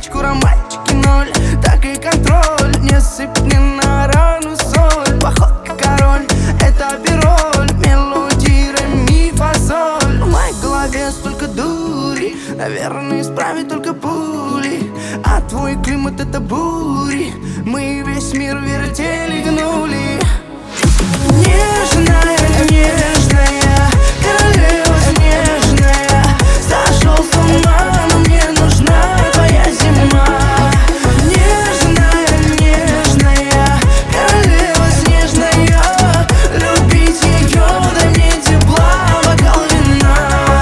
привычку, романтики ноль. Так и контроль, не сыпь мне на рану соль. Походка король, это пироль, мелодии, ре, ми, фа, соль. В моей голове столько дури, наверное, исправить только пули. А твой климат это бури, мы весь мир вертели, гнули. Нежная, нежная, королева снежная, сошел с ума, но мне нужна твоя зима. Нежная, нежная, королева снежная, любить ее, дай мне тепла, бокал вина.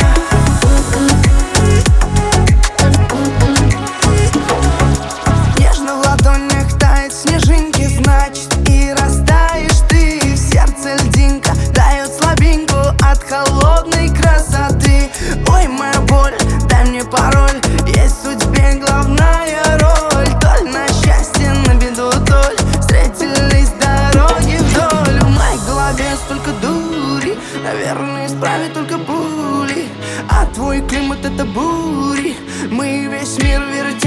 Нежно в ладонях тает снежинки, значит и растаешь ты. В сердце льдинка дает слабинку от холодной красоты. Ой, моя боль, дай мне пароль, есть в судьбе главная роль. Толь на счастье, на беду толь, встретились дороги вдоль. В моей голове столько дури, наверное, исправить только пули. А твой климат это бури, мы весь мир вертим.